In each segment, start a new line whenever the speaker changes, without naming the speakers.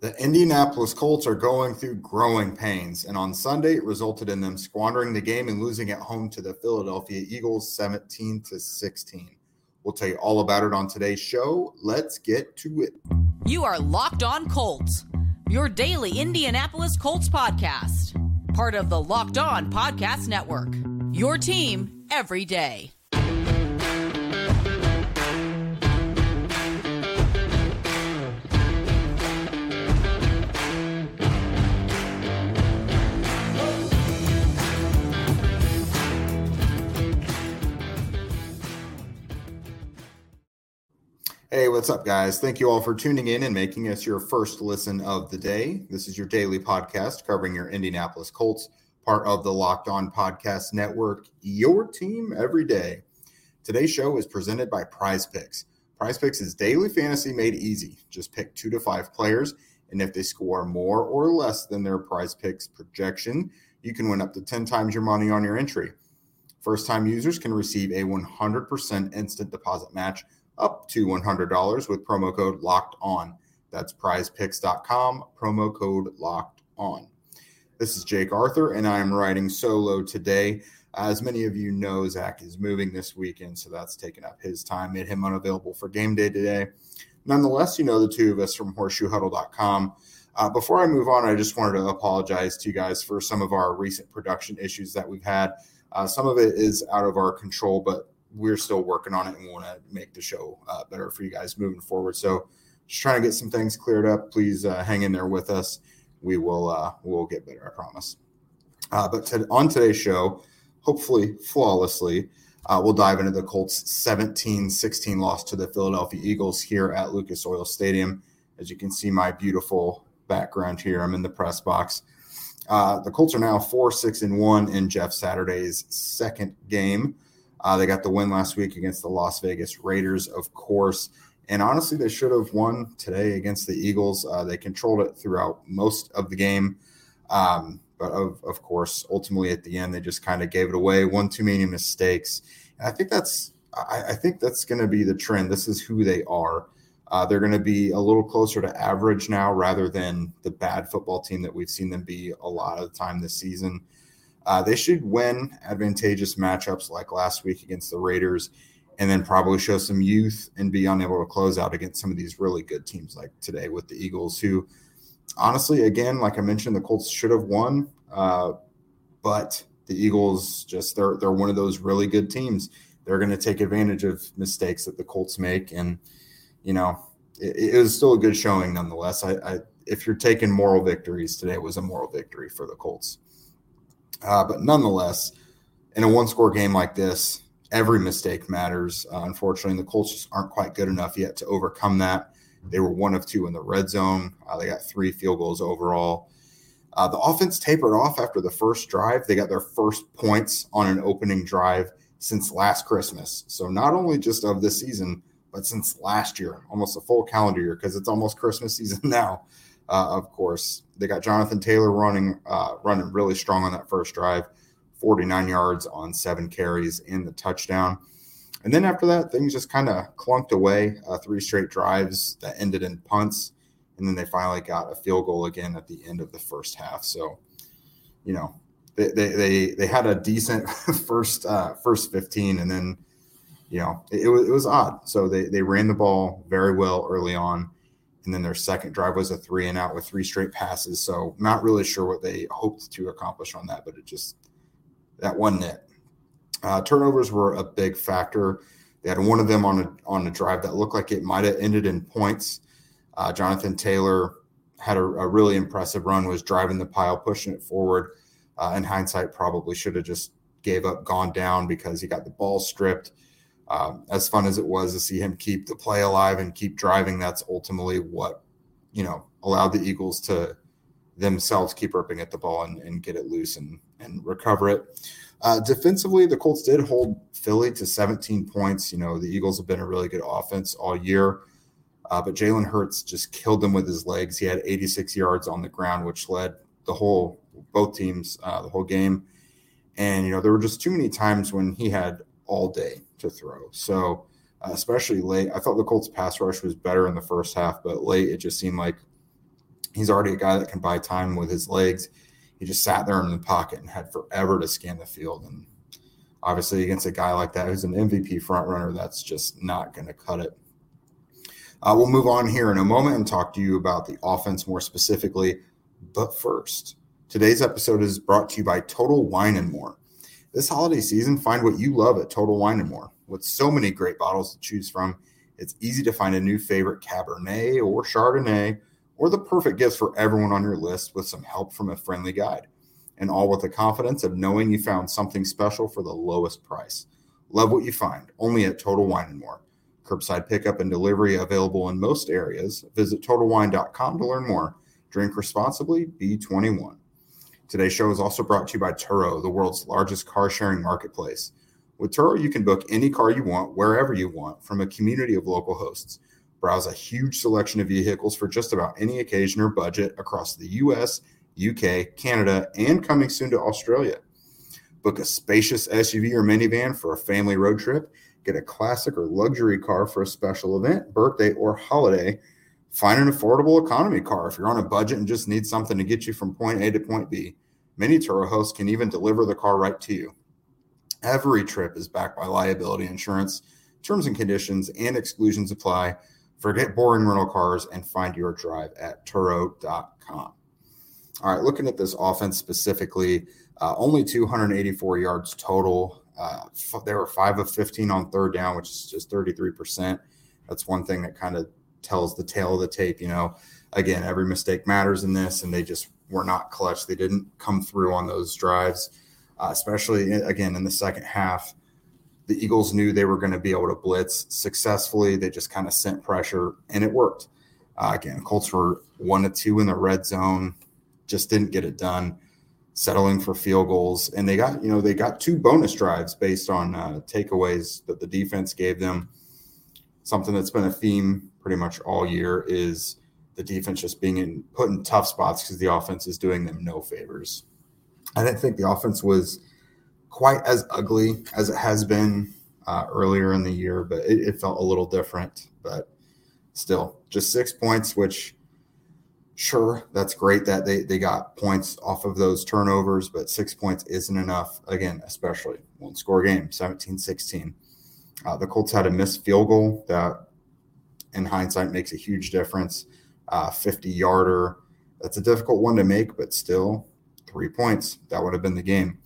The Indianapolis Colts are going through growing pains, and on Sunday, it resulted in them squandering the game and losing at home to the Philadelphia Eagles 17-16. We'll tell you all about it on today's show. Let's get to it.
You are Locked On Colts, your daily Indianapolis Colts podcast. Part of the Locked On Podcast Network, your team every day.
Hey, what's up, guys? Thank you all for tuning in and making us your first listen of the day. This is your daily podcast covering your Indianapolis Colts, part of the Locked On Podcast Network, your team every day. Today's show is presented by Prize Picks. Prize Picks is daily fantasy made easy. Just pick 2 to 5 players, and if they score more or less than their Prize Picks projection, you can win up to 10 times your money on your entry. First-time users can receive a 100% instant deposit match up to $100 with promo code Locked On. That's prizepicks.com, promo code Locked On. This is Jake Arthur, and I am riding solo today. As many of you know, Zach is moving this weekend, so that's taken up his time, made him unavailable for game day today. Nonetheless, you know the two of us from horseshoehuddle.com. Before I move on, I just wanted to apologize to you guys for some of our recent production issues that we've had. Some of it is out of our control, but we're still working on it and want to make the show better for you guys moving forward. So just trying to get some things cleared up. Please hang in there with us. We'll get better, I promise. On today's show, hopefully flawlessly, we'll dive into the Colts' 17-16 loss to the Philadelphia Eagles here at Lucas Oil Stadium. As you can see my beautiful background here, I'm in the press box. The Colts are now 4-6-1 in Jeff Saturday's second game. They got the win last week against the Las Vegas Raiders, of course. And honestly, they should have won today against the Eagles. They controlled it throughout most of the game. But of course, ultimately at the end, they just kind of gave it away. One too many mistakes. And I think that's going to be the trend. This is who they are. They're going to be a little closer to average now rather than the bad football team that we've seen them be a lot of the time this season. They should win advantageous matchups like last week against the Raiders and then probably show some youth and be unable to close out against some of these really good teams like today with the Eagles, who honestly, again, like I mentioned, the Colts should have won. But the Eagles they're one of those really good teams. They're going to take advantage of mistakes that the Colts make. And, you know, it was still a good showing nonetheless. If you're taking moral victories, today was a moral victory for the Colts. But nonetheless, in a one-score game like this, every mistake matters. Unfortunately, the Colts just aren't quite good enough yet to overcome that. They were 1 of 2 in the red zone. They got 3 field goals overall. The offense tapered off after the first drive. They got their first points on an opening drive since last Christmas. So not only just of this season, but since last year, almost a full calendar year, because it's almost Christmas season now. Of course, they got Jonathan Taylor running really strong on that first drive, 49 yards on 7 carries and the touchdown. And then after that, things just kind of clunked away, 3 straight drives that ended in punts. And then they finally got a field goal again at the end of the first half. So, you know, they had a decent first 15, and then, you know, it was odd. So they ran the ball very well early on. And then their second drive was a 3-and-out with 3 straight passes. So not really sure what they hoped to accomplish on that, but that wasn't it. Turnovers were a big factor. They had one of them on a drive that looked like it might have ended in points. Jonathan Taylor had a really impressive run, was driving the pile, pushing it forward. In hindsight, probably should have just gave up, gone down because he got the ball stripped. As fun as it was to see him keep the play alive and keep driving, that's ultimately what, you know, allowed the Eagles to themselves keep ripping at the ball and get it loose and recover it. Defensively, the Colts did hold Philly to 17 points. You know, the Eagles have been a really good offense all year, but Jalen Hurts just killed them with his legs. He had 86 yards on the ground, which led both teams the whole game. And, you know, there were just too many times when he had all day to throw. So especially late, I thought the Colts pass rush was better in the first half, but late it just seemed like He's already a guy that can buy time with his legs. He just sat there in the pocket and had forever to scan the field. And obviously against a guy like that who's an MVP front runner, that's just not going to cut it. We'll move on here in a moment and talk to you about the offense more specifically. But first, today's episode is brought to you by Total Wine & More. This holiday season, find what you love at Total Wine & More. With so many great bottles to choose from, it's easy to find a new favorite Cabernet or Chardonnay or the perfect gifts for everyone on your list with some help from a friendly guide. And all with the confidence of knowing you found something special for the lowest price. Love what you find, only at Total Wine & More. Curbside pickup and delivery available in most areas. Visit TotalWine.com to learn more. Drink responsibly, be 21. Today's show is also brought to you by Turo, the world's largest car-sharing marketplace. With Turo, you can book any car you want, wherever you want, from a community of local hosts. Browse a huge selection of vehicles for just about any occasion or budget across the U.S., UK, Canada, and coming soon to Australia. Book a spacious SUV or minivan for a family road trip. Get a classic or luxury car for a special event, birthday, or holiday. Find an affordable economy car if you're on a budget and just need something to get you from point A to point B. Many Turo hosts can even deliver the car right to you. Every trip is backed by liability insurance. Terms and conditions and exclusions apply. Forget boring rental cars and find your drive at Turo.com. All right, looking at this offense specifically, only 284 yards total. They were 5 of 15 on third down, which is just 33%. That's one thing that kind of tells the tale of the tape. Again, every mistake matters in this, and they just were not clutch. They didn't come through on those drives, especially, again, in the second half. The Eagles knew they were going to be able to blitz successfully. They just kind of sent pressure, and it worked. Again, Colts were 1-2 in the red zone, just didn't get it done, settling for field goals. And they got 2 bonus drives based on takeaways that the defense gave them. Something that's been a theme pretty much all year is the defense just being put in tough spots because the offense is doing them no favors. I didn't think the offense was quite as ugly as it has been earlier in the year, but it felt a little different. But still, just 6 points, which, sure, that's great that they got points off of those turnovers, but 6 points isn't enough. Again, especially one-score game, 17-16. The Colts had a missed field goal that, in hindsight, makes a huge difference. 50-yarder. That's a difficult one to make, but still 3 points. That would have been the game.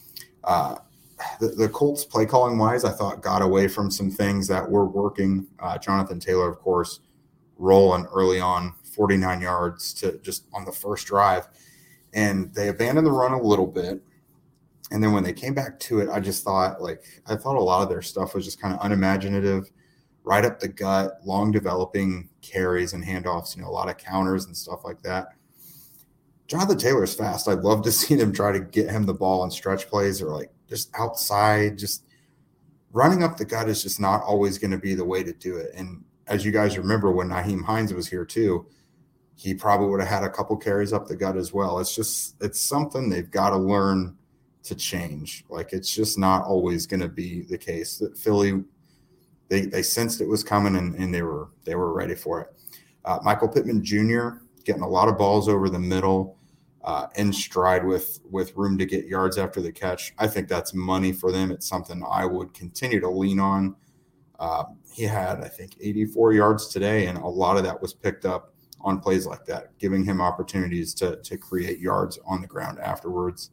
The Colts play calling wise, I thought got away from some things that were working. Jonathan Taylor, of course, rolling early on, 49 yards to just on the first drive. And they abandoned the run a little bit. And then when they came back to it, I thought a lot of their stuff was just kind of unimaginative, right up the gut, long developing carries and handoffs, a lot of counters and stuff like that. Jonathan Taylor's fast. I'd love to see them try to get him the ball on stretch plays or just outside. Just running up the gut is just not always going to be the way to do it. And as you guys remember, when Nyheim Hines was here too, he probably would have had a couple carries up the gut as well. It's something they've got to learn to change. It's just not always going to be the case. That Philly, they sensed it was coming and they were ready for it. Michael Pittman Jr. getting a lot of balls over the middle, in stride with room to get yards after the catch. I think that's money for them. It's something I would continue to lean on. He had, I think, 84 yards today, and a lot of that was picked up on plays like that, giving him opportunities to create yards on the ground afterwards.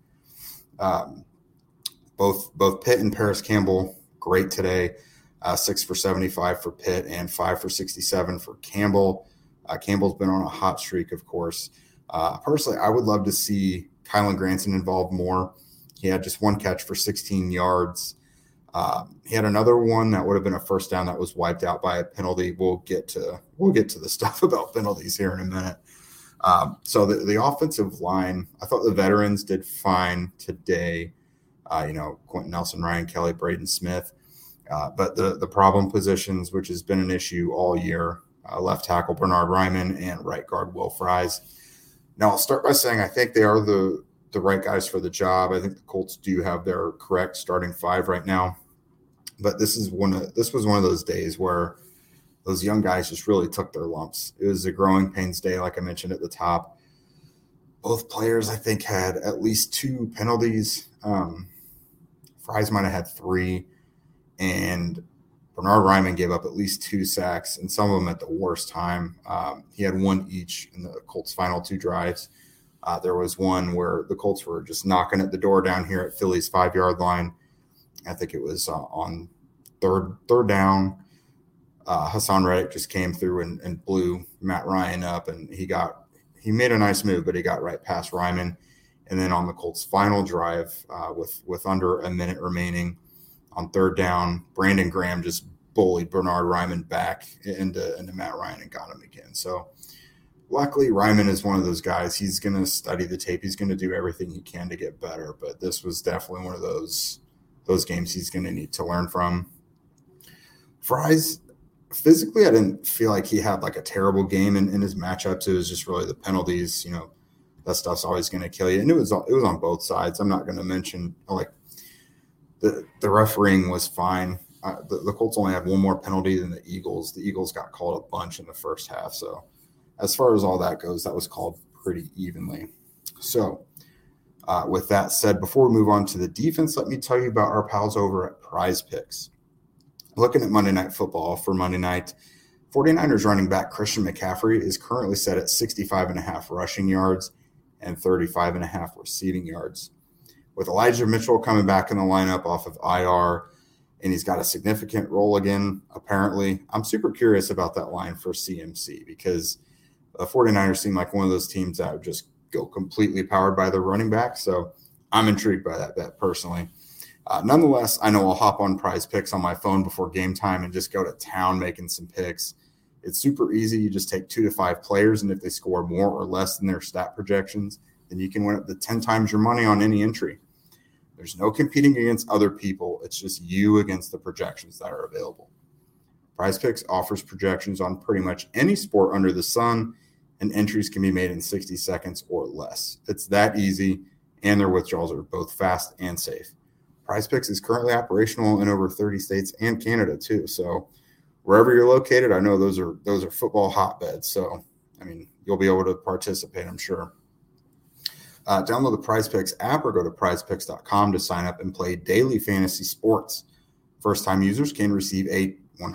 Both Pitt and Paris Campbell, great today. 6 for 75 for Pitt and 5 for 67 for Campbell. Campbell's been on a hot streak, of course. Personally, I would love to see Kylan Granson involved more. He had just 1 catch for 16 yards. He had another one that would have been a first down that was wiped out by a penalty. We'll get to the stuff about penalties here in a minute. So the offensive line, I thought the veterans did fine today. Quentin Nelson, Ryan Kelly, Braden Smith. But the problem positions, which has been an issue all year, left tackle Bernard Ryman and right guard Will Fries. Now, I'll start by saying I think they are the right guys for the job. I think the Colts do have their correct starting 5 right now. But this was one of those days where those young guys just really took their lumps. It was a growing pains day, like I mentioned at the top. Both players, I think, had at least 2 penalties. Fries might have had 3, and Bernhard Raimann gave up at least 2 sacks, and some of them at the worst time. He had 1 each in the Colts' final 2 drives. There was one where the Colts were just knocking at the door down here at Philly's 5-yard line. I think it was on third down. Hassan Reddick just came through and blew Matt Ryan up, and he made a nice move, but he got right past Raimann. And then on the Colts' final drive, with under a minute remaining on 3rd down, Brandon Graham just bullied Bernhard Raimann back into Matt Ryan and got him again. So luckily, Raimann is one of those guys. He's going to study the tape. He's going to do everything he can to get better. But this was definitely one of those games he's going to need to learn from. Fries, physically, I didn't feel like he had like a terrible game in his matchups. It was just really the penalties. That stuff's always going to kill you. And it was on both sides. I'm not going to mention like the refereeing was fine. The Colts only had 1 more penalty than the Eagles. The Eagles got called a bunch in the first half. So as far as all that goes, that was called pretty evenly. So with that said, before we move on to the defense, let me tell you about our pals over at Prize Picks. Looking at Monday Night Football for Monday night, 49ers running back Christian McCaffrey is currently set at 65.5 rushing yards and 35.5 receiving yards. With Elijah Mitchell coming back in the lineup off of IR, and he's got a significant role again, apparently, I'm super curious about that line for CMC because the 49ers seem like one of those teams that would just go completely powered by their running back. So I'm intrigued by that bet personally. Nonetheless, I know I'll hop on Prize Picks on my phone before game time and just go to town making some picks. It's super easy. You just take 2 to 5 players, and if they score more or less than their stat projections, then you can win up to 10 times your money on any entry. There's no competing against other people. It's just you against the projections that are available. Prize Picks offers projections on pretty much any sport under the sun, and entries can be made in 60 seconds or less. It's that easy, and their withdrawals are both fast and safe. Prize Picks is currently operational in over 30 states and Canada too. So wherever you're located, I know those are football hotbeds. So, you'll be able to participate, I'm sure. Download the Prize Picks app or go to prizepicks.com to sign up and play daily fantasy sports. First-time users can receive a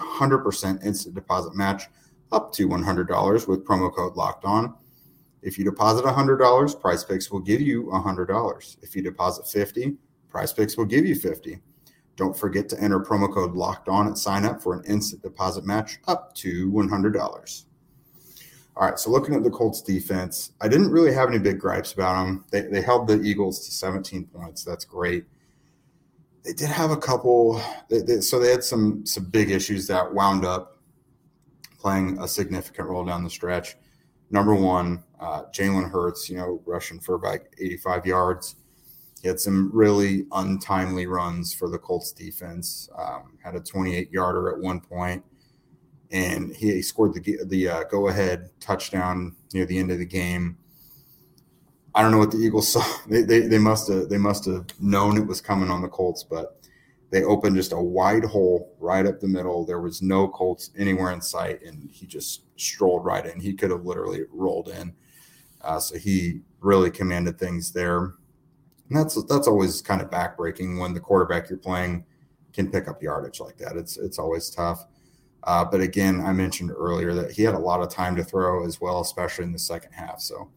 100% instant deposit match up to $100 with promo code LOCKEDON. If you deposit $100, Prize Picks will give you $100. If you deposit $50, Prize Picks will give you $50. Don't forget to enter promo code LOCKEDON at sign up for an instant deposit match up to $100. All right, so looking at the Colts defense, I didn't really have any big gripes about them. They held the Eagles to 17 points. That's great. They did have a couple. So they had some big issues that wound up playing a significant role down the stretch. Number one, Jalen Hurts, rushing for about 85 yards. He had some really untimely runs for the Colts defense. Had a 28-yarder at one point, and he scored the go-ahead touchdown near the end of the game. I don't know what the Eagles saw. They must have known it was coming on the Colts, but they opened just a wide hole right up the middle. There was no Colts anywhere in sight, and he just strolled right in. He could have literally rolled in. So he really commanded things there. And that's always kind of backbreaking when the quarterback you're playing can pick up yardage like that. It's always tough. But again, I mentioned earlier that he had a lot of time to throw as well, especially in the second half. So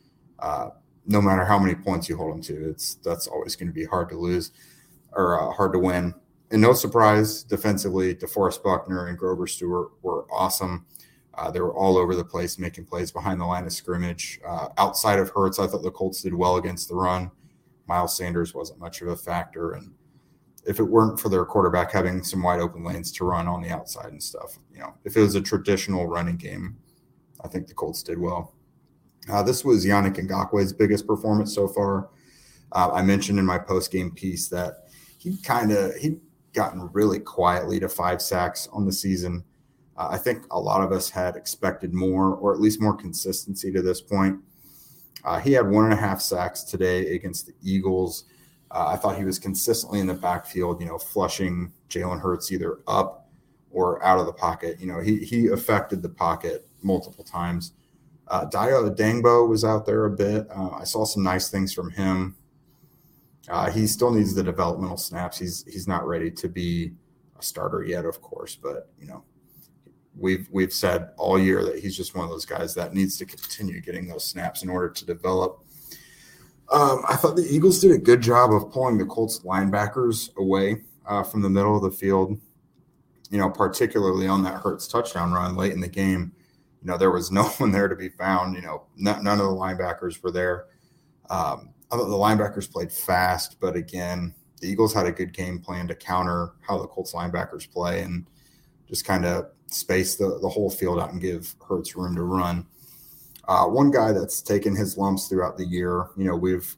no matter how many points you hold him to, that's always going to be hard to lose or hard to win. And no surprise, defensively, DeForest Buckner and Grover Stewart were awesome. They were all over the place, making plays behind the line of scrimmage. Outside of Hurts, I thought the Colts did well against the run. Miles Sanders wasn't much of a factor. And if it weren't for their quarterback having some wide open lanes to run on the outside and stuff, if it was a traditional running game, I think the Colts did well. This was Yannick Ngakoue's biggest performance so far. I mentioned in my post-game piece that he'd gotten really quietly to 5 sacks on the season. I think a lot of us had expected more, or at least more consistency to this point. He had 1.5 sacks today against the Eagles. I thought he was consistently in the backfield, flushing Jalen Hurts either up or out of the pocket. You know, he affected the pocket multiple times. Dayo Dangbo was out there a bit. I saw some nice things from him. He still needs the developmental snaps. He's not ready to be a starter yet, of course, but you know, we've said all year that he's just one of those guys that needs to continue getting those snaps in order to develop. I thought the Eagles did a good job of pulling the Colts linebackers away from the middle of the field, you know, particularly on that Hurts touchdown run late in the game. You know, there was no one there to be found. You know, none of the linebackers were there. I thought the linebackers played fast, but again, the Eagles had a good game plan to counter how the Colts linebackers play and just kind of space the whole field out and give Hurts room to run. One guy that's taken his lumps throughout the year, you know, we've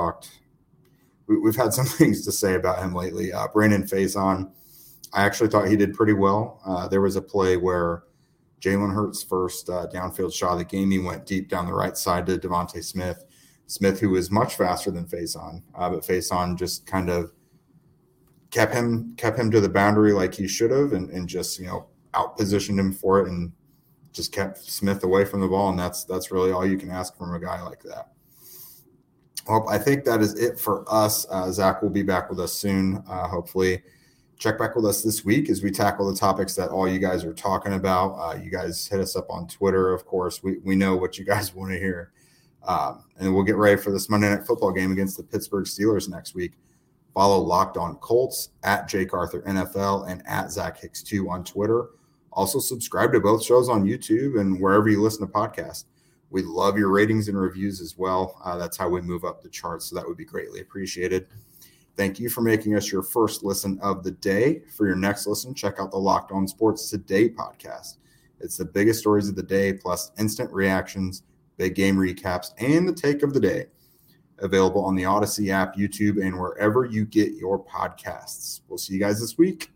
had some things to say about him lately. Brandon Faison, I actually thought he did pretty well. There was a play where Jalen Hurts' first downfield shot of the game, he went deep down the right side to Devontae Smith, who was much faster than Faison, but Faison just kind of kept him to the boundary like he should have, and just, you know, out positioned him for it and just kept Smith away from the ball. And that's really all you can ask from a guy like that. Well, I think that is it for us. Zach will be back with us soon. Hopefully check back with us this week as we tackle the topics that all you guys are talking about. You guys hit us up on Twitter. Of course, we know what you guys want to hear. And we'll get ready for this Monday Night Football game against the Pittsburgh Steelers next week. Follow Locked On Colts at Jake Arthur NFL and at Zach Hicks 2 on Twitter. Also subscribe to both shows on YouTube and wherever you listen to podcasts. We love your ratings and reviews as well. That's how we move up the charts, so that would be greatly appreciated. Thank you for making us your first listen of the day. For your next listen, check out the Locked On Sports Today podcast. It's the biggest stories of the day, plus instant reactions, big game recaps, and the take of the day. Available on the Odyssey app, YouTube, and wherever you get your podcasts. We'll see you guys this week.